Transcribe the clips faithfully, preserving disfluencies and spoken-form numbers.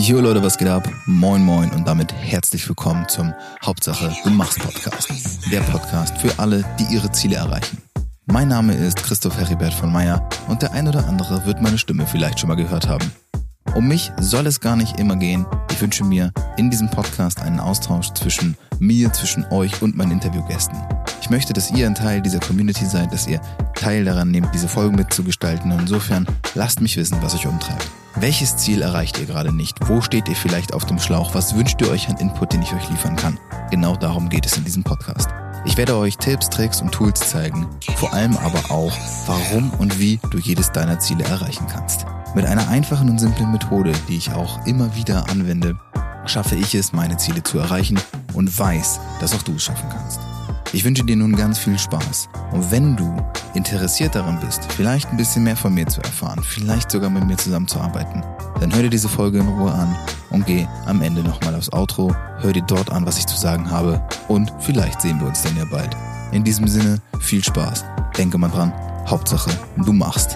Jo Leute, was geht ab? Moin moin und damit herzlich willkommen zum Hauptsache du machst Podcast. Der Podcast für alle, die ihre Ziele erreichen. Mein Name ist Christoph Heribert von Meyer und der ein oder andere wird meine Stimme vielleicht schon mal gehört haben. Um mich soll es gar nicht immer gehen. Ich wünsche mir in diesem Podcast einen Austausch zwischen mir, zwischen euch und meinen Interviewgästen. Ich möchte, dass ihr ein Teil dieser Community seid, dass ihr Teil daran nehmt, diese Folgen mitzugestalten. Und insofern lasst mich wissen, was euch umtreibt. Welches Ziel erreicht ihr gerade nicht? Wo steht ihr vielleicht auf dem Schlauch? Was wünscht ihr euch an Input, den ich euch liefern kann? Genau darum geht es in diesem Podcast. Ich werde euch Tipps, Tricks und Tools zeigen, vor allem aber auch, warum und wie du jedes deiner Ziele erreichen kannst. Mit einer einfachen und simplen Methode, die ich auch immer wieder anwende, schaffe ich es, meine Ziele zu erreichen und weiß, dass auch du es schaffen kannst. Ich wünsche dir nun ganz viel Spaß. Und wenn du interessiert daran bist, vielleicht ein bisschen mehr von mir zu erfahren, vielleicht sogar mit mir zusammenzuarbeiten, dann hör dir diese Folge in Ruhe an und geh am Ende nochmal aufs Outro, hör dir dort an, was ich zu sagen habe und vielleicht sehen wir uns dann ja bald. In diesem Sinne, viel Spaß. Denke mal dran, Hauptsache du machst.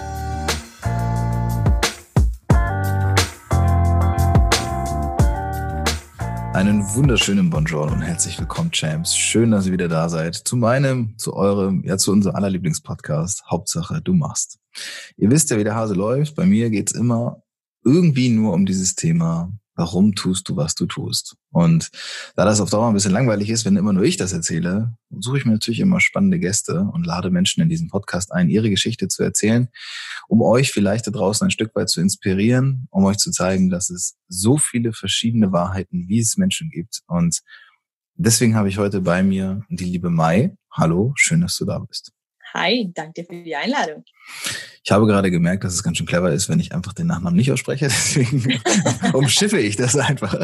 Einen wunderschönen Bonjour und herzlich willkommen, Champs. Schön, dass ihr wieder da seid. Zu meinem, zu eurem, ja zu unserem aller Lieblingspodcast. Hauptsache, du machst. Ihr wisst ja, wie der Hase läuft. Bei mir geht's immer irgendwie nur um dieses Thema, warum tust du, was du tust? Und da das auf Dauer ein bisschen langweilig ist, wenn immer nur ich das erzähle, suche ich mir natürlich immer spannende Gäste und lade Menschen in diesen Podcast ein, ihre Geschichte zu erzählen, um euch vielleicht da draußen ein Stück weit zu inspirieren, um euch zu zeigen, dass es so viele verschiedene Wahrheiten, wie es Menschen gibt. Und deswegen habe ich heute bei mir die liebe Mai. Hallo, schön, dass du da bist. Hi, danke dir für die Einladung. Ich habe gerade gemerkt, dass es ganz schön clever ist, wenn ich einfach den Nachnamen nicht ausspreche. Deswegen umschiffe ich das einfach.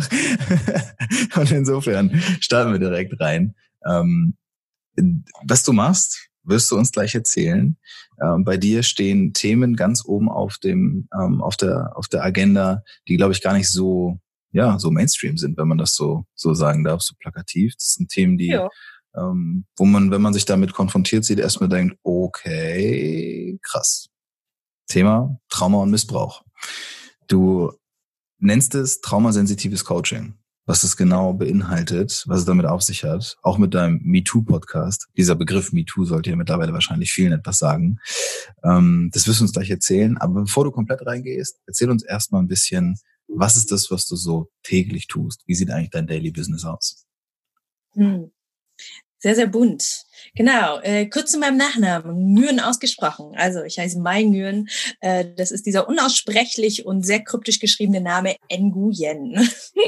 Und insofern starten wir direkt rein. Ähm, was du machst, wirst du uns gleich erzählen. Ähm, bei dir stehen Themen ganz oben auf dem ähm, auf der auf der Agenda, die, glaube ich, gar nicht so ja so Mainstream sind, wenn man das so so sagen darf, so plakativ. Das sind Themen, die Ja. ähm, wo man, wenn man sich damit konfrontiert sieht, erstmal denkt, okay, krass. Thema Trauma und Missbrauch. Du nennst es traumasensitives Coaching. Was es genau beinhaltet, was es damit auf sich hat, auch mit deinem MeToo-Podcast. Dieser Begriff MeToo sollte ja mittlerweile wahrscheinlich vielen etwas sagen. Ähm, das wirst du uns gleich erzählen. Aber bevor du komplett reingehst, erzähl uns erstmal ein bisschen, was ist das, was du so täglich tust? Wie sieht eigentlich dein Daily Business aus? Hm. Sehr, sehr bunt. Genau, äh, kurz zu meinem Nachnamen, Nguyen ausgesprochen. Also ich heiße Mai Nguyen. Äh, das ist dieser unaussprechlich und sehr kryptisch geschriebene Name Nguyen.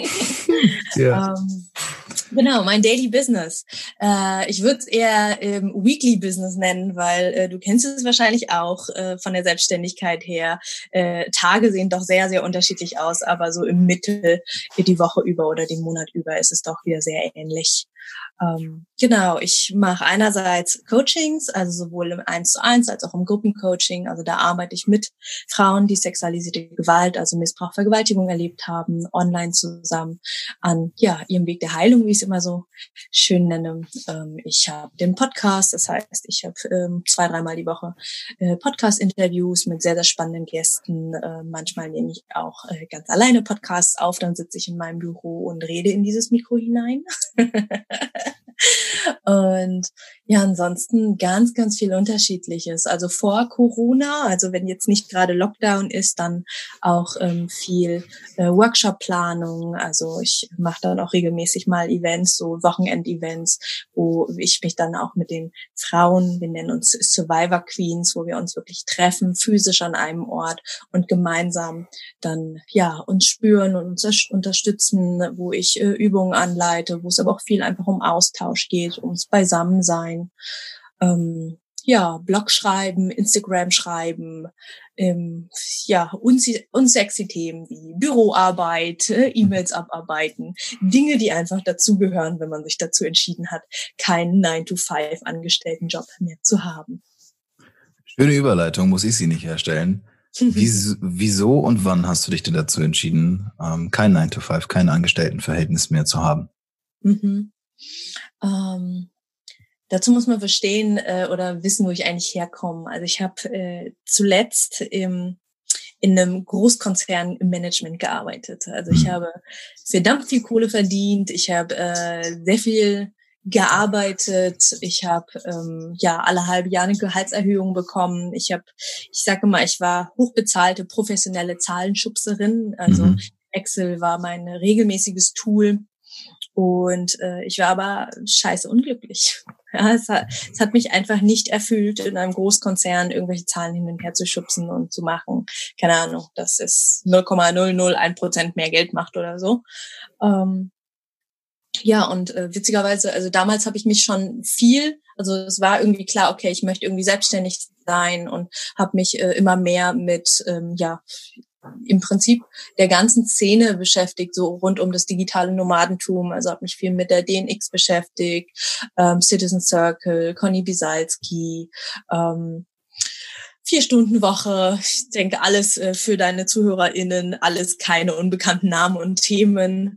Ja. ähm, genau, mein Daily Business. Äh, ich würde es eher ähm, Weekly Business nennen, weil äh, du kennst es wahrscheinlich auch äh, von der Selbstständigkeit her. Äh, Tage sehen doch sehr, sehr unterschiedlich aus, aber so im Mittel die Woche über oder den Monat über ist es doch wieder sehr ähnlich. Ähm, genau, ich mache einerseits Coachings, also sowohl im eins zu eins als auch im Gruppencoaching. Also da arbeite ich mit Frauen, die sexualisierte Gewalt, also Missbrauch, Vergewaltigung erlebt haben, online zusammen an ja ihrem Weg der Heilung, wie ich es immer so schön nenne. Ähm, ich habe den Podcast, das heißt, ich habe ähm, zwei, dreimal die Woche äh, Podcast-Interviews mit sehr, sehr spannenden Gästen. Äh, manchmal nehme ich auch äh, ganz alleine Podcasts auf, dann sitze ich in meinem Büro und rede in dieses Mikro hinein. Und ja, ansonsten ganz, ganz viel Unterschiedliches. Also vor Corona, also wenn jetzt nicht gerade Lockdown ist, dann auch ähm, viel äh, Workshop-Planung. Also ich mache dann auch regelmäßig mal Events, so Wochenend-Events, wo ich mich dann auch mit den Frauen, wir nennen uns Survivor Queens, wo wir uns wirklich treffen, physisch an einem Ort und gemeinsam dann ja uns spüren und uns unterstützen, wo ich äh, Übungen anleite, wo es aber auch viel einfach um Austausch geht, ums Beisammensein. Ähm, ja, Blog schreiben, Instagram schreiben, ähm, ja, unse- unsexy Themen wie Büroarbeit, äh, E-Mails abarbeiten, Dinge, die einfach dazugehören, wenn man sich dazu entschieden hat, keinen nine to five Angestelltenjob mehr zu haben. Schöne Überleitung, muss ich sie nicht herstellen. Wieso, wieso und wann hast du dich denn dazu entschieden, ähm, kein nine to five, kein Angestelltenverhältnis mehr zu haben? Mhm. Ähm, dazu muss man verstehen äh, oder wissen, wo ich eigentlich herkomme. Also ich habe äh, zuletzt im in einem Großkonzern im Management gearbeitet. Also ich habe verdammt viel Kohle verdient, ich habe äh, sehr viel gearbeitet, ich habe ähm, ja alle halbe Jahre eine Gehaltserhöhung bekommen. Ich habe, ich sage mal, ich war hochbezahlte professionelle Zahlenschubserin. Also mhm. Excel war mein regelmäßiges Tool und äh, ich war aber scheiße unglücklich. Ja, es hat, es hat mich einfach nicht erfüllt, in einem Großkonzern irgendwelche Zahlen hin und her zu schubsen und zu machen. Keine Ahnung, dass es null Komma null null eins Prozent mehr Geld macht oder so. Ähm, Ja, und äh, witzigerweise, also damals habe ich mich schon viel, also es war irgendwie klar, okay, ich möchte irgendwie selbstständig sein und habe mich äh, immer mehr mit, ähm, ja, im Prinzip der ganzen Szene beschäftigt, so rund um das digitale Nomadentum. Also habe mich viel mit der D N X beschäftigt, ähm, Citizen Circle, Conny Bisalski, ähm, Vier-Stunden-Woche, ich denke, alles äh, für deine ZuhörerInnen, alles keine unbekannten Namen und Themen.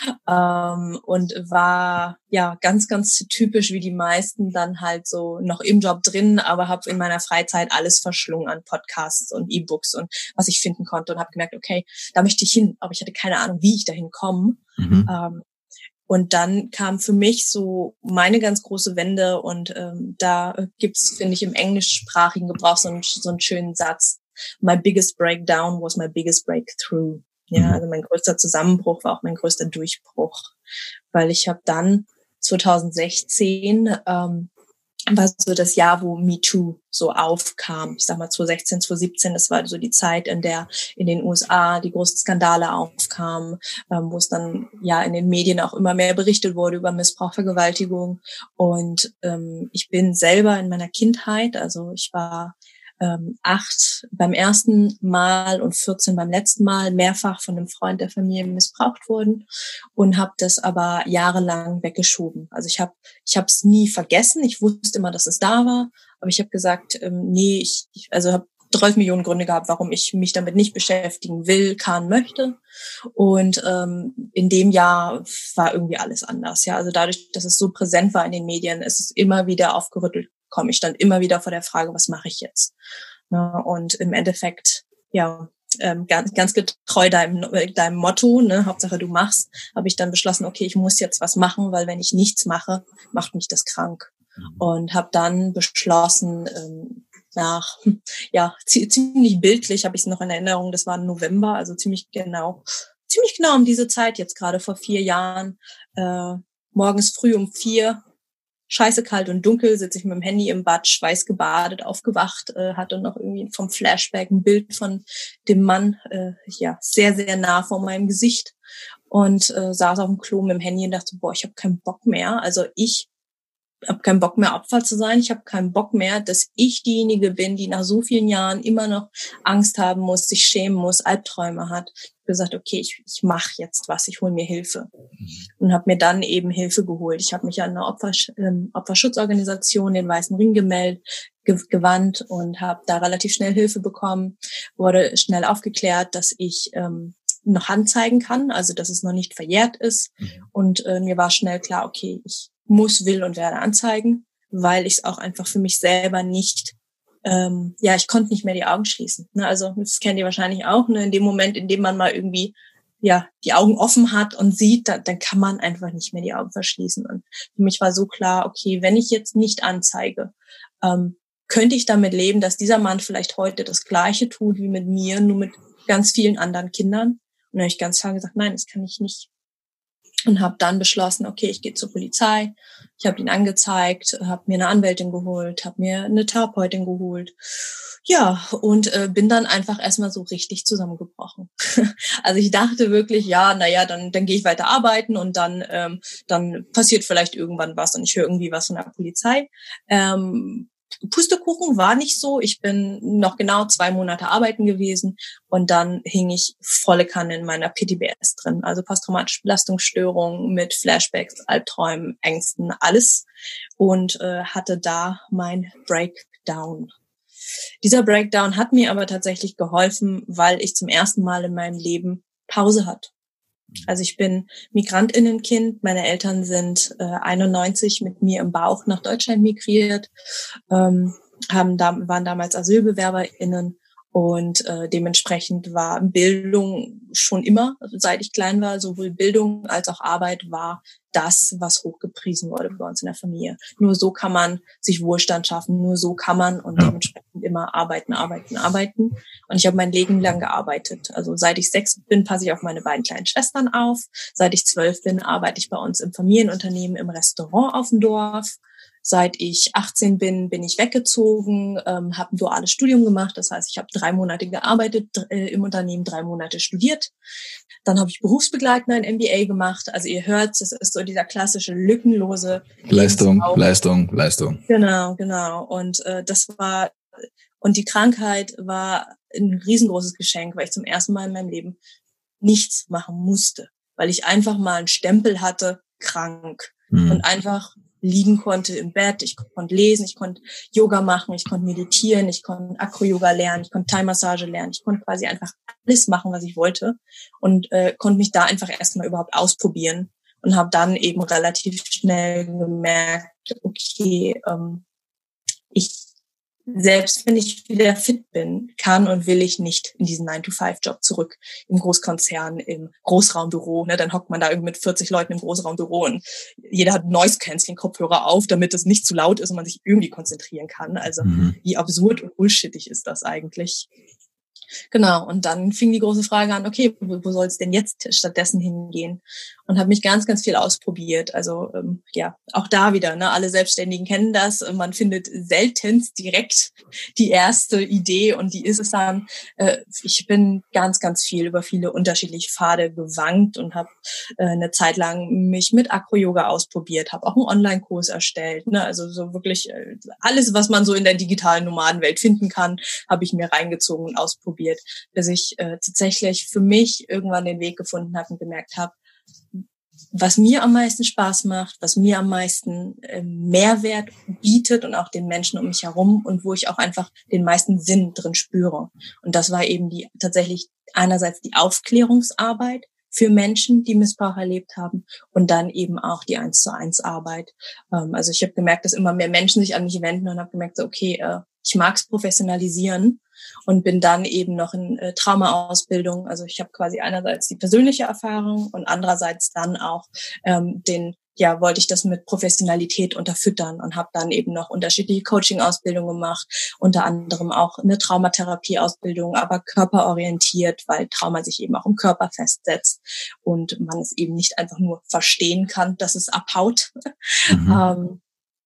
Ähm, und war ja ganz, ganz typisch wie die meisten dann halt so noch im Job drin, aber habe in meiner Freizeit alles verschlungen an Podcasts und E-Books und was ich finden konnte und habe gemerkt, okay, da möchte ich hin, aber ich hatte keine Ahnung, wie ich dahin komme. Mhm. Ähm, Und dann kam für mich so meine ganz große Wende und ähm, da gibt's, finde ich, im englischsprachigen Gebrauch so einen, so einen schönen Satz. My biggest breakdown was my biggest breakthrough. Ja, also mein größter Zusammenbruch war auch mein größter Durchbruch, weil ich habe dann zwanzig sechzehn ähm, war so das Jahr, wo MeToo so aufkam. Ich sag mal zwanzig sechzehn, zwanzig siebzehn, das war so die Zeit, in der in den U S A die großen Skandale aufkamen, ähm, wo es dann ja in den Medien auch immer mehr berichtet wurde über Missbrauch, Vergewaltigung. Und ähm, ich bin selber in meiner Kindheit, also ich war ähm, acht beim ersten Mal und vierzehn beim letzten Mal mehrfach von einem Freund der Familie missbraucht worden und habe das aber jahrelang weggeschoben. Also ich habe ich habe es nie vergessen. Ich wusste immer, dass es da war, aber ich habe gesagt, ähm, nee, ich, ich also habe zwölf Millionen Gründe gehabt, warum ich mich damit nicht beschäftigen will, kann, möchte. Und ähm, in dem Jahr war irgendwie alles anders. Ja, also dadurch, dass es so präsent war in den Medien, ist es immer wieder aufgerüttelt. Komme ich dann immer wieder vor der Frage, was mache ich jetzt? Ne? Und im Endeffekt, ja, ähm, ganz, ganz getreu deinem, deinem Motto, ne, Hauptsache du machst, habe ich dann beschlossen, okay, ich muss jetzt was machen, weil wenn ich nichts mache, macht mich das krank. Mhm. Und habe dann beschlossen, ähm, nach, ja, ziemlich bildlich habe ich es noch in Erinnerung, das war im November, also ziemlich genau, ziemlich genau um diese Zeit, jetzt gerade vor vier Jahren, äh, morgens früh um vier, scheiße kalt und dunkel, sitze ich mit dem Handy im Bad, schweißgebadet, aufgewacht, äh, hatte noch irgendwie vom Flashback ein Bild von dem Mann, äh, ja, sehr, sehr nah vor meinem Gesicht und äh, saß auf dem Klo mit dem Handy und dachte, boah, ich habe keinen Bock mehr. Also ich habe keinen Bock mehr, Opfer zu sein. Ich habe keinen Bock mehr, dass ich diejenige bin, die nach so vielen Jahren immer noch Angst haben muss, sich schämen muss, Albträume hat. Ich habe gesagt, okay, ich, ich mache jetzt was, ich hole mir Hilfe. Und habe mir dann eben Hilfe geholt. Ich habe mich an eine Opfer, ähm, Opferschutzorganisation, den Weißen Ring, gemeldet, ge- gewandt und habe da relativ schnell Hilfe bekommen, wurde schnell aufgeklärt, dass ich ähm, noch anzeigen kann, also dass es noch nicht verjährt ist. Und äh, mir war schnell klar, okay, ich muss, will und werde anzeigen, weil ich es auch einfach für mich selber nicht, ähm, ja, ich konnte nicht mehr die Augen schließen. Ne? Also das kennt ihr wahrscheinlich auch, ne? In dem Moment, in dem man mal irgendwie ja die Augen offen hat und sieht, dann, dann kann man einfach nicht mehr die Augen verschließen. Und für mich war so klar, okay, wenn ich jetzt nicht anzeige, ähm, könnte ich damit leben, dass dieser Mann vielleicht heute das Gleiche tut wie mit mir, nur mit ganz vielen anderen Kindern. Und dann habe ich ganz klar gesagt, nein, das kann ich nicht. Und habe dann beschlossen, okay, ich gehe zur Polizei. Ich habe ihn angezeigt, habe mir eine Anwältin geholt, habe mir eine Therapeutin geholt. Ja, und äh, bin dann einfach erstmal so richtig zusammengebrochen. Also ich dachte wirklich, ja, naja, dann dann gehe ich weiter arbeiten und dann ähm, dann passiert vielleicht irgendwann was und ich höre irgendwie was von der Polizei. Ähm, Pustekuchen war nicht so. Ich bin noch genau zwei Monate arbeiten gewesen und dann hing ich volle Kanne in meiner P T B S drin. Also posttraumatische Belastungsstörung mit Flashbacks, Albträumen, Ängsten, alles. Und äh, hatte da mein Breakdown. Dieser Breakdown hat mir aber tatsächlich geholfen, weil ich zum ersten Mal in meinem Leben Pause hatte. Also ich bin Migrantinnenkind. Meine Eltern sind äh, einundneunzig mit mir im Bauch nach Deutschland migriert, ähm, haben da, waren damals AsylbewerberInnen Und äh, dementsprechend war Bildung schon immer, also seit ich klein war, sowohl Bildung als auch Arbeit war das, was hochgepriesen wurde bei uns in der Familie. Nur so kann man sich Wohlstand schaffen, nur so kann man und Ja. dementsprechend immer arbeiten, arbeiten, arbeiten. Und ich habe mein Leben lang gearbeitet. Also seit ich sechs bin, passe ich auf meine beiden kleinen Schwestern auf. Seit ich zwölf bin, arbeite ich bei uns im Familienunternehmen im Restaurant auf dem Dorf. Seit ich achtzehn bin, bin ich weggezogen, ähm, habe ein duales Studium gemacht. Das heißt, ich habe drei Monate gearbeitet äh, im Unternehmen, drei Monate studiert. Dann habe ich berufsbegleitend ein M B A gemacht. Also ihr hört, das ist so dieser klassische lückenlose Leistung, Lebenslauf. Leistung, Leistung. Genau, genau. Und äh, das war und die Krankheit war ein riesengroßes Geschenk, weil ich zum ersten Mal in meinem Leben nichts machen musste, weil ich einfach mal einen Stempel hatte, krank Hm. und einfach liegen konnte im Bett, ich konnte lesen, ich konnte Yoga machen, ich konnte meditieren, ich konnte Acro-Yoga lernen, ich konnte Thai-Massage lernen, ich konnte quasi einfach alles machen, was ich wollte und äh, konnte mich da einfach erstmal überhaupt ausprobieren und habe dann eben relativ schnell gemerkt, okay, ähm, ich selbst wenn ich wieder fit bin, kann und will ich nicht in diesen nine to five Job zurück im Großkonzern, im Großraumbüro. Ne, dann hockt man da irgendwie mit vierzig Leuten im Großraumbüro und jeder hat Noise-Canceling-Kopfhörer auf, damit es nicht zu laut ist und man sich irgendwie konzentrieren kann. Also Mhm. wie absurd und bullshittig ist das eigentlich? Genau, und dann fing die große Frage an, okay, wo, wo soll es denn jetzt stattdessen hingehen? Und habe mich ganz, ganz viel ausprobiert. Also ähm, ja, auch da wieder, ne, alle Selbstständigen kennen das. Man findet seltenst direkt die erste Idee und die ist es dann. Äh, ich bin ganz, ganz viel über viele unterschiedliche Pfade gewankt und habe äh, eine Zeit lang mich mit Acro-Yoga ausprobiert, habe auch einen Online-Kurs erstellt. Ne? Also so wirklich äh, alles, was man so in der digitalen Nomadenwelt finden kann, habe ich mir reingezogen und ausprobiert, bis ich äh, tatsächlich für mich irgendwann den Weg gefunden habe und gemerkt habe, was mir am meisten Spaß macht, was mir am meisten äh, Mehrwert bietet und auch den Menschen um mich herum und wo ich auch einfach den meisten Sinn drin spüre. Und das war eben die tatsächlich einerseits die Aufklärungsarbeit für Menschen, die Missbrauch erlebt haben und dann eben auch die eins zu eins Arbeit. Ähm, also ich habe gemerkt, dass immer mehr Menschen sich an mich wenden und habe gemerkt, so, okay, äh, ich mag es professionalisieren und bin dann eben noch in äh, Traumaausbildung. Also ich habe quasi einerseits die persönliche Erfahrung und andererseits dann auch ähm, den, ja, wollte ich das mit Professionalität unterfüttern und habe dann eben noch unterschiedliche Coaching-Ausbildungen gemacht, unter anderem auch eine Traumatherapie-Ausbildung, aber körperorientiert, weil Trauma sich eben auch im Körper festsetzt und man es eben nicht einfach nur verstehen kann, dass es abhaut. Mhm. ähm,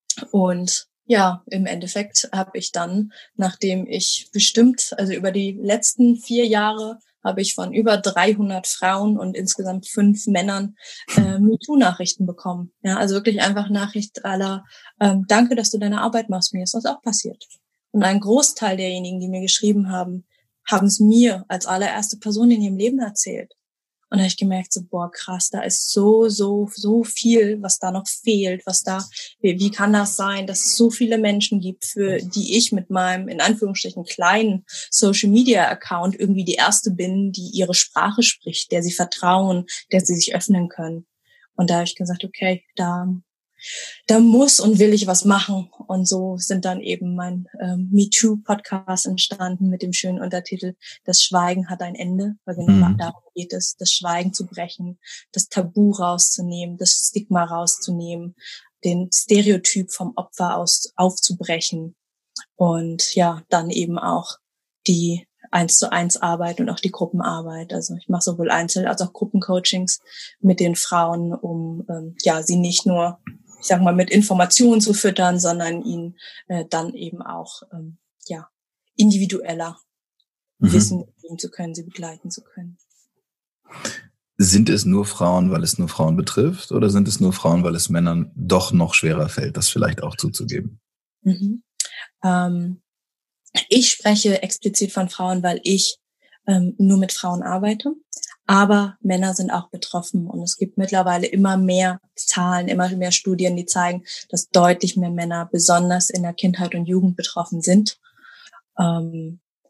und ja, im Endeffekt habe ich dann, nachdem ich bestimmt, also über die letzten vier Jahre, habe ich von über dreihundert Frauen und insgesamt fünf Männern äh, MeToo-Nachrichten bekommen. Ja, also wirklich einfach Nachricht aller, ähm, danke, dass du deine Arbeit machst, mir ist das auch passiert. Und ein Großteil derjenigen, die mir geschrieben haben, haben es mir als allererste Person in ihrem Leben erzählt. Und da habe ich gemerkt, so, boah, krass, da ist so, so, so viel, was da noch fehlt, was da, wie, wie kann das sein, dass es so viele Menschen gibt, für die ich mit meinem, in Anführungsstrichen, kleinen Social-Media-Account irgendwie die erste bin, die ihre Sprache spricht, der sie vertrauen, der sie sich öffnen können. Und da habe ich gesagt, okay, da, da muss und will ich was machen. Und so sind dann eben mein ähm, MeToo-Podcast entstanden mit dem schönen Untertitel Das Schweigen hat ein Ende, weil genau Mhm. darum geht es, das Schweigen zu brechen, das Tabu rauszunehmen, das Stigma rauszunehmen, den Stereotyp vom Opfer aus aufzubrechen und ja, dann eben auch die eins zu eins Arbeit und auch die Gruppenarbeit. Also ich mache sowohl Einzel- als auch Gruppencoachings mit den Frauen, um ähm, ja sie nicht nur, ich sag mal, mit Informationen zu füttern, sondern ihnen äh, dann eben auch ähm, ja individueller Mhm. Wissen geben zu können, sie begleiten zu können. Sind es nur Frauen, weil es nur Frauen betrifft, oder sind es nur Frauen, weil es Männern doch noch schwerer fällt, das vielleicht auch zuzugeben? Mhm. Ähm, ich spreche explizit von Frauen, weil ich ähm, nur mit Frauen arbeite. Aber Männer sind auch betroffen und es gibt mittlerweile immer mehr Zahlen, immer mehr Studien, die zeigen, dass deutlich mehr Männer besonders in der Kindheit und Jugend betroffen sind. Ähm,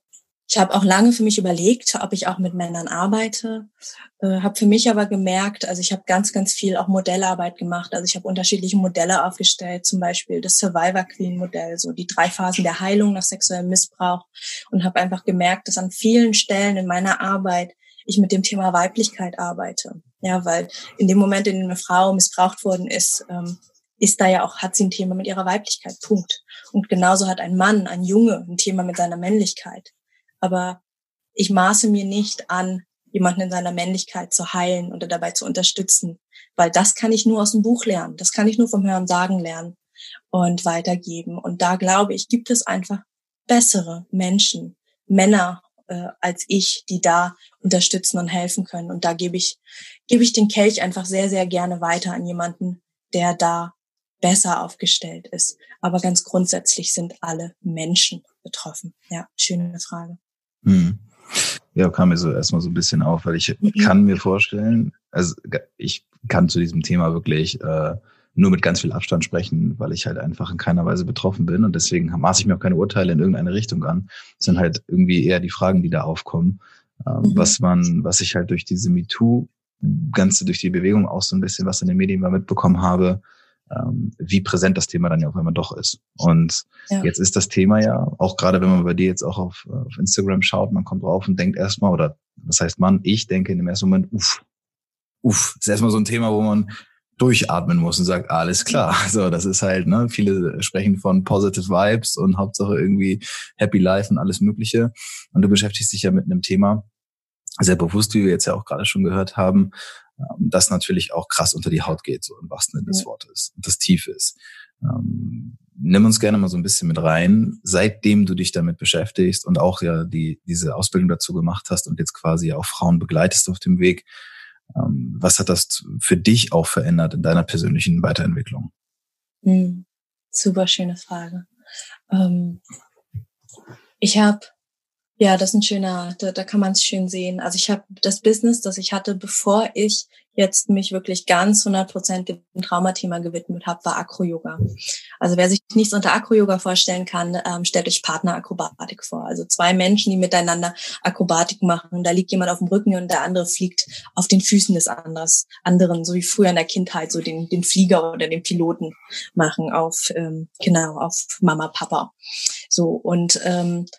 Ich habe auch lange für mich überlegt, ob ich auch mit Männern arbeite, äh, habe für mich aber gemerkt, also ich habe ganz, ganz viel auch Modellarbeit gemacht. Also ich habe unterschiedliche Modelle aufgestellt, zum Beispiel das Survivor Queen Modell, so die drei Phasen der Heilung nach sexuellem Missbrauch, und habe einfach gemerkt, dass an vielen Stellen in meiner Arbeit ich mit dem Thema Weiblichkeit arbeite. Ja, weil in dem Moment, in dem eine Frau missbraucht worden ist, ähm, ist da ja auch, hat sie ein Thema mit ihrer Weiblichkeit, Punkt. Und genauso hat ein Mann, ein Junge ein Thema mit seiner Männlichkeit. Aber ich maße mir nicht an, jemanden in seiner Männlichkeit zu heilen oder dabei zu unterstützen, weil das kann ich nur aus dem Buch lernen. Das kann ich nur vom Hören sagen lernen und weitergeben. Und da glaube ich, gibt es einfach bessere Menschen, Männer äh, als ich, die da unterstützen und helfen können. Und da gebe ich, gebe ich den Kelch einfach sehr, sehr gerne weiter an jemanden, der da besser aufgestellt ist. Aber ganz grundsätzlich sind alle Menschen betroffen. Ja, schöne Frage. Hm. Ja, kam mir so erstmal so ein bisschen auf, weil ich mhm. kann mir vorstellen, also ich kann zu diesem Thema wirklich äh, nur mit ganz viel Abstand sprechen, weil ich halt einfach in keiner Weise betroffen bin, und deswegen maße ich mir auch keine Urteile in irgendeine Richtung an. Das sind halt irgendwie eher die Fragen, die da aufkommen, ähm, mhm. was man, was ich halt durch diese MeToo, ganze durch die Bewegung auch so ein bisschen was in den Medien mal mitbekommen habe, ähm, wie präsent das Thema dann ja auf einmal doch ist. Und ja. Jetzt ist das Thema ja, auch gerade wenn man bei dir jetzt auch auf, auf Instagram schaut, man kommt drauf und denkt erstmal, oder was heißt man, ich denke in dem ersten Moment, uff, uff, ist erstmal so ein Thema, wo man durchatmen muss und sagt, alles klar. So, das ist halt, ne, viele sprechen von Positive Vibes und Hauptsache irgendwie Happy Life und alles Mögliche. Und du beschäftigst dich ja mit einem Thema sehr bewusst, wie wir jetzt ja auch gerade schon gehört haben, das natürlich auch krass unter die Haut geht, so im wahrsten Sinne des Wortes, und das tief ist. Ähm, nimm uns gerne mal so ein bisschen mit rein, seitdem du dich damit beschäftigst und auch ja die diese Ausbildung dazu gemacht hast und jetzt quasi auch Frauen begleitest auf dem Weg. Ähm, was hat das für dich auch verändert in deiner persönlichen Weiterentwicklung? Hm, super schöne Frage. Ähm, ich habe Ja, das ist ein schöner, da, da kann man es schön sehen. Also ich habe das Business, das ich hatte, bevor ich jetzt mich wirklich ganz hundert Prozent dem Traumathema gewidmet habe, war Acro-Yoga. Also wer sich nichts unter Acro-Yoga vorstellen kann, ähm, stellt euch Partnerakrobatik vor. Also zwei Menschen, die miteinander Akrobatik machen. Da liegt jemand auf dem Rücken und der andere fliegt auf den Füßen des anderes, anderen, so wie früher in der Kindheit, so den, den Flieger oder den Piloten machen auf, ähm, genau, auf Mama, Papa. So, und ähm,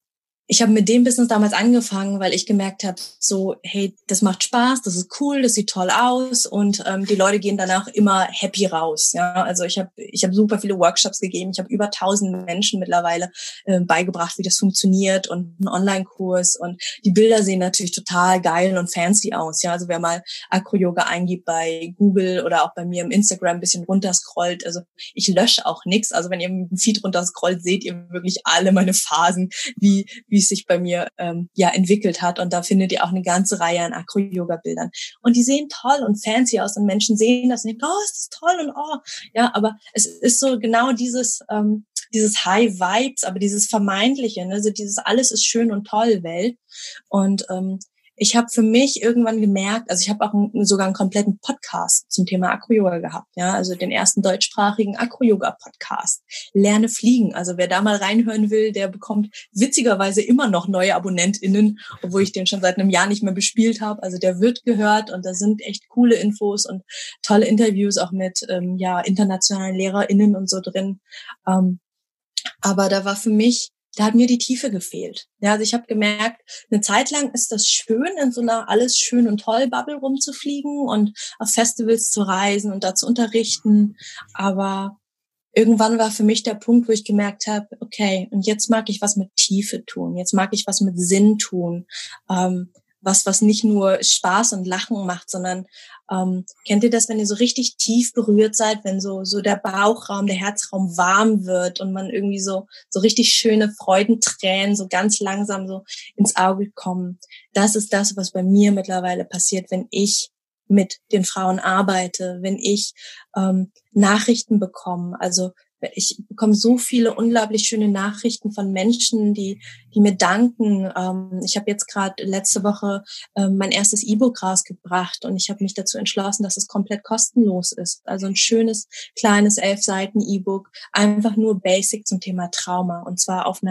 ich habe mit dem Business damals angefangen, weil ich gemerkt habe, so, hey, das macht Spaß, das ist cool, das sieht toll aus, und ähm, die Leute gehen danach immer happy raus. Ja, also ich habe ich habe super viele Workshops gegeben, ich habe über tausend Menschen mittlerweile äh, beigebracht, wie das funktioniert, und einen Online-Kurs, und die Bilder sehen natürlich total geil und fancy aus. Ja, also wer mal Acro-Yoga eingibt bei Google oder auch bei mir im Instagram ein bisschen runterscrollt, also ich lösche auch nichts. Also wenn ihr mit dem Feed runterscrollt, seht ihr wirklich alle meine Phasen, wie wie es sich bei mir ähm, ja entwickelt hat. Und da findet ihr auch eine ganze Reihe an Acro-Yoga-Bildern. Und die sehen toll und fancy aus, und Menschen sehen das und denken, oh, ist das toll, und oh. Ja, aber es ist so genau dieses ähm, dieses High Vibes, aber dieses Vermeintliche, ne? Also dieses alles ist schön und toll Welt. Und ähm, ich habe für mich irgendwann gemerkt, also ich habe auch einen, sogar einen kompletten Podcast zum Thema Acro-Yoga gehabt, ja, also den ersten deutschsprachigen Acro-Yoga-Podcast. Lerne fliegen. Also wer da mal reinhören will, der bekommt witzigerweise immer noch neue AbonnentInnen, obwohl ich den schon seit einem Jahr nicht mehr bespielt habe. Also der wird gehört, und da sind echt coole Infos und tolle Interviews auch mit ähm, ja internationalen LehrerInnen und so drin. Ähm, aber da war für mich Da hat mir die Tiefe gefehlt. Ja, also ich habe gemerkt, eine Zeit lang ist das schön, in so einer alles schön und toll Bubble rumzufliegen und auf Festivals zu reisen und da zu unterrichten. Aber irgendwann war für mich der Punkt, wo ich gemerkt habe, okay, und jetzt mag ich was mit Tiefe tun. Jetzt mag ich was mit Sinn tun. Ähm, was, was nicht nur Spaß und Lachen macht, sondern ähm, kennt ihr das, wenn ihr so richtig tief berührt seid, wenn so so der Bauchraum, der Herzraum warm wird und man irgendwie so so richtig schöne Freudentränen so ganz langsam so ins Auge kommen. Das ist das, was bei mir mittlerweile passiert, wenn ich mit den Frauen arbeite, wenn ich ähm, Nachrichten bekomme. Also ich bekomme so viele unglaublich schöne Nachrichten von Menschen, die die mir danken. Ähm, ich habe jetzt gerade letzte Woche ähm, mein erstes E-Book rausgebracht, und ich habe mich dazu entschlossen, dass es komplett kostenlos ist. Also ein schönes, kleines elf Seiten E-Book, einfach nur Basic zum Thema Trauma, und zwar auf einer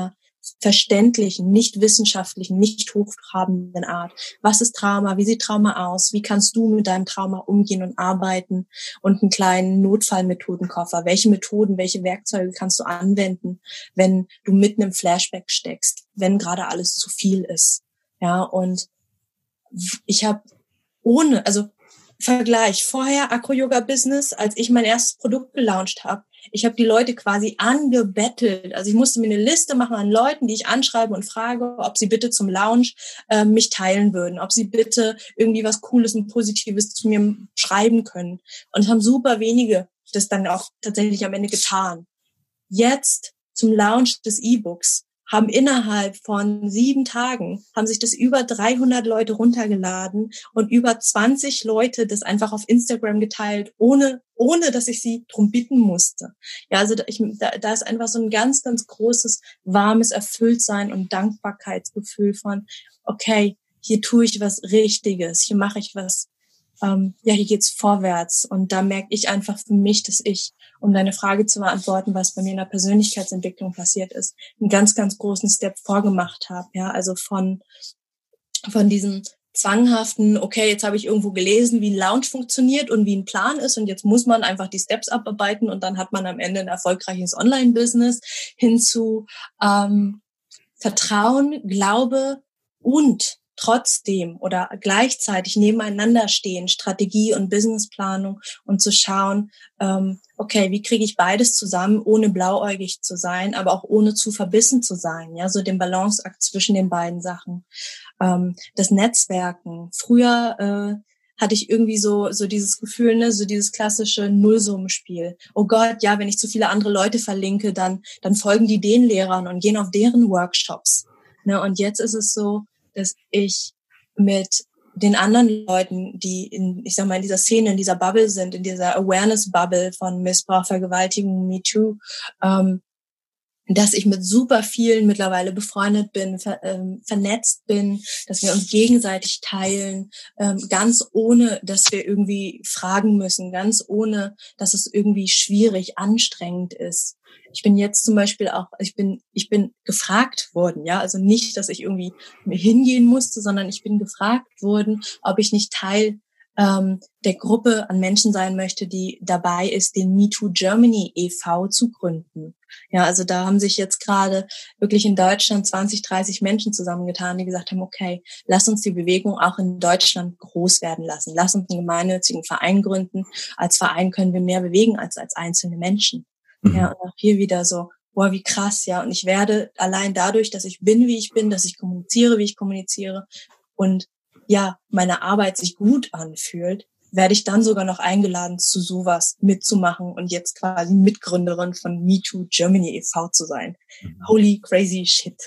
verständlichen, nicht wissenschaftlichen, nicht hochtrabenden Art. Was ist Trauma? Wie sieht Trauma aus? Wie kannst du mit deinem Trauma umgehen und arbeiten? Und einen kleinen Notfallmethodenkoffer. Welche Methoden, welche Werkzeuge kannst du anwenden, wenn du mitten im Flashback steckst, wenn gerade alles zu viel ist? Ja, und ich habe ohne, also Vergleich, vorher Acro-Yoga-Business, als ich mein erstes Produkt gelauncht habe. Ich habe die Leute quasi angebettelt. Also ich musste mir eine Liste machen an Leuten, die ich anschreibe und frage, ob sie bitte zum Launch äh, mich teilen würden, ob sie bitte irgendwie was Cooles und Positives zu mir schreiben können. Und es haben super wenige das dann auch tatsächlich am Ende getan. Jetzt zum Launch des E-Books haben innerhalb von sieben Tagen, haben sich das über dreihundert Leute runtergeladen und über zwanzig Leute das einfach auf Instagram geteilt, ohne ohne dass ich sie drum bitten musste. Ja, also da, ich, da, da ist einfach so ein ganz, ganz großes, warmes Erfülltsein und Dankbarkeitsgefühl von, okay, hier tue ich was Richtiges, hier mache ich was, ähm, ja, hier geht's vorwärts. Und da merke ich einfach für mich, dass ich, um deine Frage zu beantworten, was bei mir in der Persönlichkeitsentwicklung passiert ist, einen ganz, ganz großen Step vorgemacht habe. Ja, also von von diesem zwanghaften, okay, jetzt habe ich irgendwo gelesen, wie ein Launch funktioniert und wie ein Plan ist und jetzt muss man einfach die Steps abarbeiten und dann hat man am Ende ein erfolgreiches Online-Business, hin zu ähm, Vertrauen, Glaube und trotzdem oder gleichzeitig nebeneinander stehen, Strategie und Businessplanung und zu schauen, ähm, okay, wie kriege ich beides zusammen, ohne blauäugig zu sein, aber auch ohne zu verbissen zu sein, ja, so den Balanceakt zwischen den beiden Sachen. Ähm, das Netzwerken. Früher äh, hatte ich irgendwie so so dieses Gefühl, ne, so dieses klassische Nullsummenspiel. Oh Gott, ja, wenn ich zu viele andere Leute verlinke, dann dann folgen die den Lehrern und gehen auf deren Workshops. Ne, und jetzt ist es so, dass ich mit den anderen Leuten, die in, ich sag mal, in dieser Szene, in dieser Bubble sind, in dieser Awareness-Bubble von Missbrauch, Vergewaltigung, MeToo, ähm, dass ich mit super vielen mittlerweile befreundet bin, ver, ähm, vernetzt bin, dass wir uns gegenseitig teilen, ähm, ganz ohne, dass wir irgendwie fragen müssen, ganz ohne, dass es irgendwie schwierig, anstrengend ist. Ich bin jetzt zum Beispiel auch, ich bin, ich bin gefragt worden, ja, also nicht, dass ich irgendwie hingehen musste, sondern ich bin gefragt worden, ob ich nicht Teil ähm, der Gruppe an Menschen sein möchte, die dabei ist, den MeToo Germany e V zu gründen. Ja, also da haben sich jetzt gerade wirklich in Deutschland zwanzig, dreißig Menschen zusammengetan, die gesagt haben, okay, lass uns die Bewegung auch in Deutschland groß werden lassen. Lass uns einen gemeinnützigen Verein gründen. Als Verein können wir mehr bewegen als als einzelne Menschen. Mhm. Ja, und auch hier wieder so, boah, wie krass, ja. Und ich werde allein dadurch, dass ich bin, wie ich bin, dass ich kommuniziere, wie ich kommuniziere und ja, meine Arbeit sich gut anfühlt, werde ich dann sogar noch eingeladen, zu sowas mitzumachen und jetzt quasi Mitgründerin von MeToo Germany e V zu sein. Mhm. Holy crazy shit.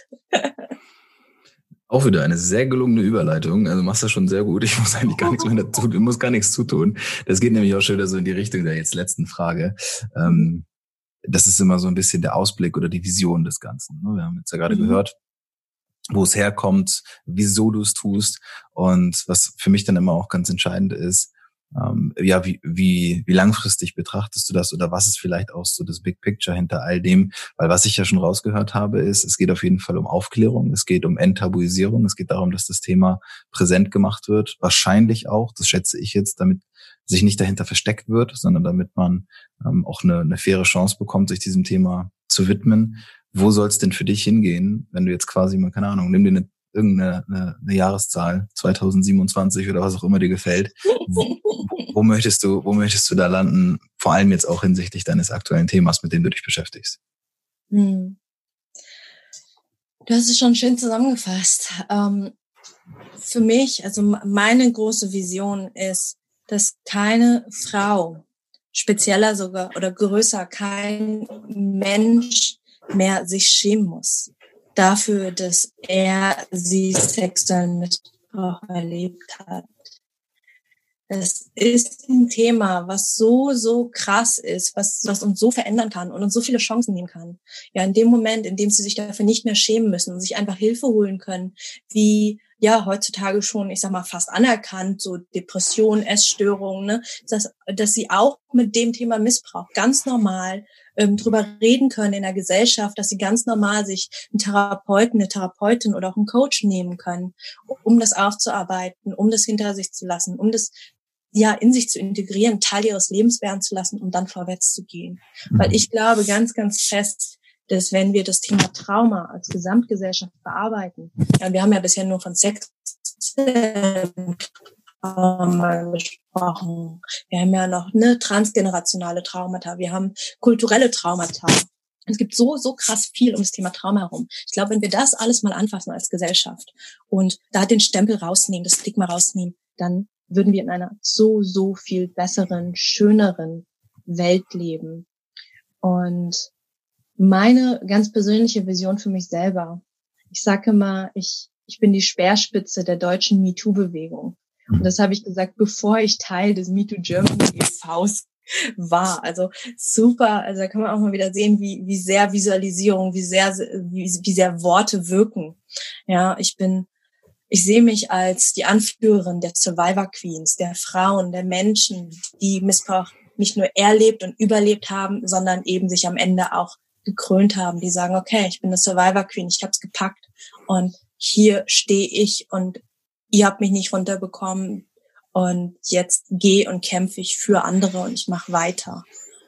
Auch wieder eine sehr gelungene Überleitung. Also machst du schon sehr gut. Ich muss eigentlich gar nichts mehr dazu, ich muss gar nichts zutun. Das geht nämlich auch schon wieder so in die Richtung der jetzt letzten Frage. Ähm, das ist immer so ein bisschen der Ausblick oder die Vision des Ganzen. Wir haben jetzt ja gerade mhm. gehört, wo es herkommt, wieso du es tust und was für mich dann immer auch ganz entscheidend ist, ähm, ja, wie, wie, wie langfristig betrachtest du das oder was ist vielleicht auch so das Big Picture hinter all dem? Weil was ich ja schon rausgehört habe, ist, es geht auf jeden Fall um Aufklärung, es geht um Enttabuisierung, es geht darum, dass das Thema präsent gemacht wird, wahrscheinlich auch, das schätze ich jetzt, damit sich nicht dahinter versteckt wird, sondern damit man ähm, auch eine, eine faire Chance bekommt, sich diesem Thema zu widmen. Wo soll es denn für dich hingehen, wenn du jetzt quasi mal, keine Ahnung, nimm dir eine, irgendeine eine, eine Jahreszahl, zwanzig siebenundzwanzig oder was auch immer dir gefällt. Wo, wo möchtest du, wo möchtest du da landen? Vor allem jetzt auch hinsichtlich deines aktuellen Themas, mit dem du dich beschäftigst. Hm. Du hast es schon schön zusammengefasst. Ähm, für mich, also meine große Vision ist, dass keine Frau, spezieller sogar oder größer, kein Mensch mehr sich schämen muss dafür, dass er sie sexuellen Missbrauch erlebt hat. Es ist ein Thema, was so, so krass ist, was, was uns so verändern kann und uns so viele Chancen nehmen kann. Ja, in dem Moment, in dem sie sich dafür nicht mehr schämen müssen und sich einfach Hilfe holen können, wie ja heutzutage schon, ich sag mal, fast anerkannt, so Depressionen, Essstörungen, ne, dass, dass sie auch mit dem Thema Missbrauch ganz normal ähm, drüber reden können in der Gesellschaft, dass sie ganz normal sich einen Therapeuten, eine Therapeutin oder auch einen Coach nehmen können, um das aufzuarbeiten, um das hinter sich zu lassen, um das ja in sich zu integrieren, Teil ihres Lebens werden zu lassen, um dann vorwärts zu gehen. Mhm. Weil ich glaube ganz, ganz fest, dass wenn wir das Thema Trauma als Gesamtgesellschaft bearbeiten, ja, wir haben ja bisher nur von Sex Trauma gesprochen, wir haben ja noch eine transgenerationale Traumata, wir haben kulturelle Traumata. Es gibt so, so krass viel um das Thema Trauma herum. Ich glaube, wenn wir das alles mal anfassen als Gesellschaft und da den Stempel rausnehmen, das Stigma rausnehmen, dann würden wir in einer so, so viel besseren, schöneren Welt leben. Und meine ganz persönliche Vision für mich selber, ich sage immer, ich, ich bin die Speerspitze der deutschen MeToo-Bewegung. Und das habe ich gesagt, bevor ich Teil des MeToo Germany e Vs war. Also super, also da kann man auch mal wieder sehen, wie, wie sehr Visualisierung, wie sehr, wie, wie sehr Worte wirken. Ja, ich bin Ich sehe mich als die Anführerin der Survivor Queens, der Frauen, der Menschen, die Missbrauch nicht nur erlebt und überlebt haben, sondern eben sich am Ende auch gekrönt haben, die sagen, okay, ich bin eine Survivor Queen, ich habe es gepackt und hier stehe ich und ihr habt mich nicht runterbekommen und jetzt gehe und kämpfe ich für andere und ich mache weiter.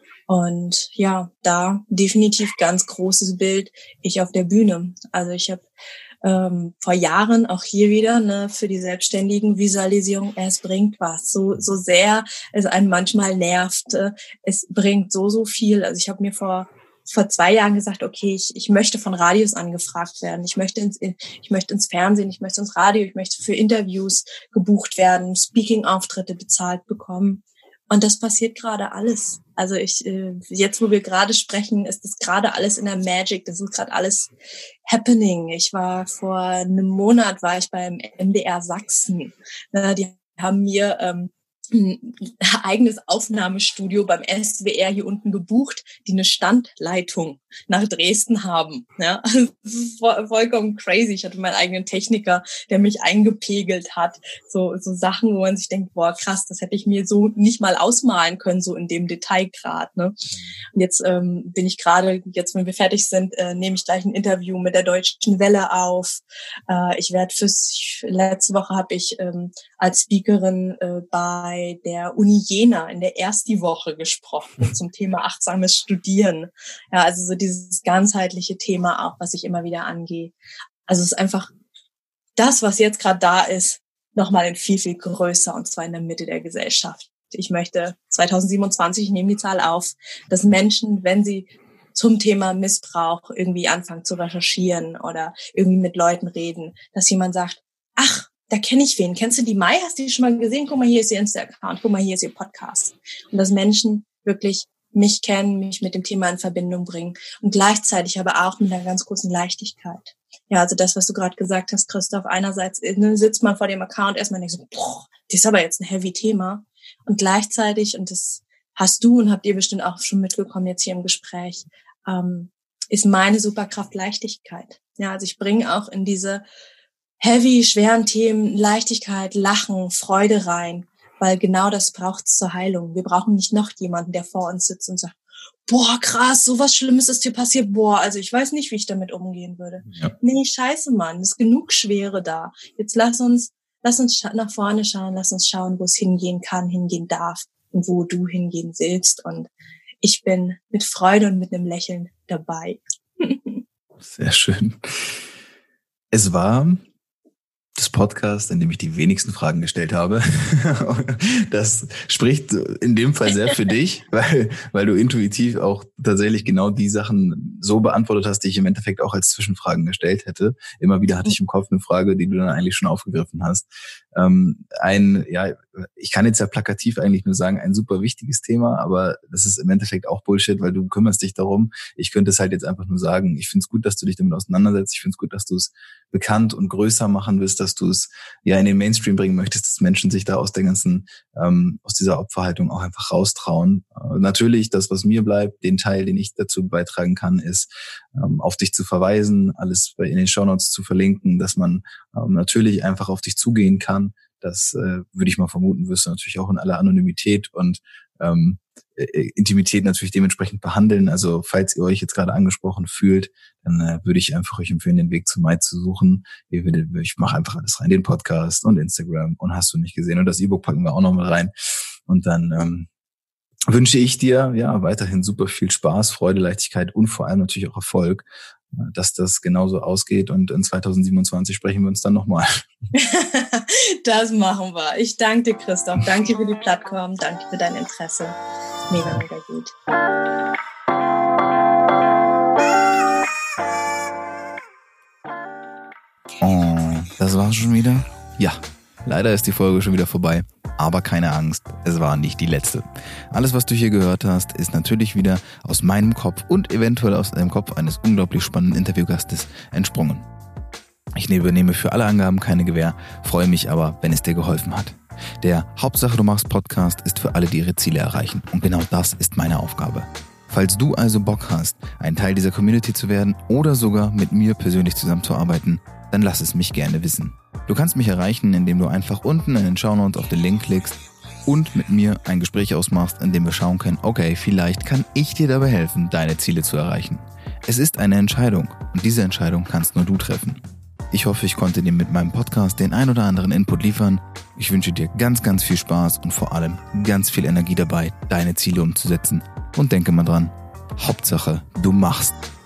Und ja, da definitiv ganz großes Bild, ich auf der Bühne. Also ich habe ähm, vor Jahren auch hier wieder ne, für die Selbstständigen Visualisierung, es bringt was, so so sehr es einen manchmal nervt, äh, es bringt so, so viel. Also ich habe mir vor vor zwei Jahren gesagt, okay, ich, ich möchte von Radios angefragt werden, ich möchte ins ich möchte ins Fernsehen, ich möchte ins Radio, ich möchte für Interviews gebucht werden, Speaking-Auftritte bezahlt bekommen. Und das passiert gerade alles. Also ich jetzt, wo wir gerade sprechen, ist das gerade alles in der Magic. Das ist gerade alles happening. Ich war vor einem Monat war ich beim M D R Sachsen. Die haben mir ähm, ein eigenes Aufnahmestudio beim S W R hier unten gebucht, die eine Standleitung nach Dresden haben. Ja, das ist vollkommen crazy. Ich hatte meinen eigenen Techniker, der mich eingepegelt hat. So, so Sachen, wo man sich denkt, boah, krass, das hätte ich mir so nicht mal ausmalen können, so in dem Detailgrad. Ne? Und jetzt ähm, bin ich gerade, jetzt, wenn wir fertig sind, äh, nehme ich gleich ein Interview mit der Deutschen Welle auf. Äh, ich werde fürs, letzte Woche habe ich ähm, als Speakerin äh, bei der Uni Jena in der Ersti-Woche gesprochen zum Thema achtsames Studieren. Ja, also so dieses ganzheitliche Thema auch, was ich immer wieder angehe. Also es ist einfach das, was jetzt gerade da ist, nochmal in viel, viel größer und zwar in der Mitte der Gesellschaft. Ich möchte zwanzig siebenundzwanzig, ich nehme die Zahl auf, dass Menschen, wenn sie zum Thema Missbrauch irgendwie anfangen zu recherchieren oder irgendwie mit Leuten reden, dass jemand sagt, ach, da kenne ich wen. Kennst du die Mai? Hast du die schon mal gesehen? Guck mal, hier ist ihr Insta-Account. Guck mal, hier ist ihr Podcast. Und dass Menschen wirklich mich kennen, mich mit dem Thema in Verbindung bringen. Und gleichzeitig aber auch mit einer ganz großen Leichtigkeit. Ja, also das, was du gerade gesagt hast, Christoph, einerseits sitzt man vor dem Account erstmal nicht so, boah, das ist aber jetzt ein heavy Thema. Und gleichzeitig, und das hast du und habt ihr bestimmt auch schon mitbekommen jetzt hier im Gespräch, ähm, ist meine Superkraft Leichtigkeit. Ja, also ich bringe auch in diese heavy, schweren Themen Leichtigkeit, Lachen, Freude rein, weil genau das braucht's zur Heilung. Wir brauchen nicht noch jemanden, der vor uns sitzt und sagt, boah, krass, sowas Schlimmes ist dir passiert, boah, also ich weiß nicht, wie ich damit umgehen würde. Ja. Nee, scheiße, Mann, ist genug Schwere da. Jetzt lass uns, lass uns nach vorne schauen, lass uns schauen, wo es hingehen kann, hingehen darf und wo du hingehen willst. Und ich bin mit Freude und mit einem Lächeln dabei. Sehr schön. Es war das Podcast, in dem ich die wenigsten Fragen gestellt habe. Das spricht in dem Fall sehr für dich, weil, weil du intuitiv auch tatsächlich genau die Sachen so beantwortet hast, die ich im Endeffekt auch als Zwischenfragen gestellt hätte. Immer wieder hatte ich im Kopf eine Frage, die du dann eigentlich schon aufgegriffen hast. Ähm, ein, ja, ich kann jetzt ja plakativ eigentlich nur sagen, ein super wichtiges Thema, aber das ist im Endeffekt auch Bullshit, weil du kümmerst dich darum. Ich könnte es halt jetzt einfach nur sagen, ich finde es gut, dass du dich damit auseinandersetzt. Ich finde es gut, dass du es bekannt und größer machen willst, dass du es ja in den Mainstream bringen möchtest, dass Menschen sich da aus der ganzen, ähm, aus dieser Opferhaltung auch einfach raustrauen. Äh, natürlich, das, was mir bleibt, den Teil, den ich dazu beitragen kann, ist, ähm, auf dich zu verweisen, alles in den Shownotes zu verlinken, dass man ähm, natürlich einfach auf dich zugehen kann. Das äh, würde ich mal vermuten, wirst du natürlich auch in aller Anonymität und ähm, Intimität natürlich dementsprechend behandeln. Also falls ihr euch jetzt gerade angesprochen fühlt, dann äh, würde ich einfach euch empfehlen, den Weg zu Mai zu suchen. Ich mache einfach alles rein, den Podcast und Instagram und hast du nicht gesehen. Und das E-Book packen wir auch noch mal rein. Und dann ähm, wünsche ich dir ja weiterhin super viel Spaß, Freude, Leichtigkeit und vor allem natürlich auch Erfolg, dass das genauso ausgeht. Und in zwanzig siebenundzwanzig sprechen wir uns dann nochmal. Das machen wir. Ich danke dir, Christoph. Danke für die Plattform. Danke für dein Interesse. Mega, mega gut. Oh, das war's schon wieder? Ja, leider ist die Folge schon wieder vorbei. Aber keine Angst, es war nicht die letzte. Alles, was du hier gehört hast, ist natürlich wieder aus meinem Kopf und eventuell aus dem Kopf eines unglaublich spannenden Interviewgastes entsprungen. Ich übernehme für alle Angaben keine Gewähr, freue mich aber, wenn es dir geholfen hat. Der Hauptsache du machst Podcast ist für alle, die ihre Ziele erreichen. Und genau das ist meine Aufgabe. Falls du also Bock hast, ein Teil dieser Community zu werden oder sogar mit mir persönlich zusammenzuarbeiten, dann lass es mich gerne wissen. Du kannst mich erreichen, indem du einfach unten in den Shownotes auf den Link klickst und mit mir ein Gespräch ausmachst, in dem wir schauen können, okay, vielleicht kann ich dir dabei helfen, deine Ziele zu erreichen. Es ist eine Entscheidung und diese Entscheidung kannst nur du treffen. Ich hoffe, ich konnte dir mit meinem Podcast den ein oder anderen Input liefern. Ich wünsche dir ganz, ganz viel Spaß und vor allem ganz viel Energie dabei, deine Ziele umzusetzen. Und denke mal dran, Hauptsache, du machst.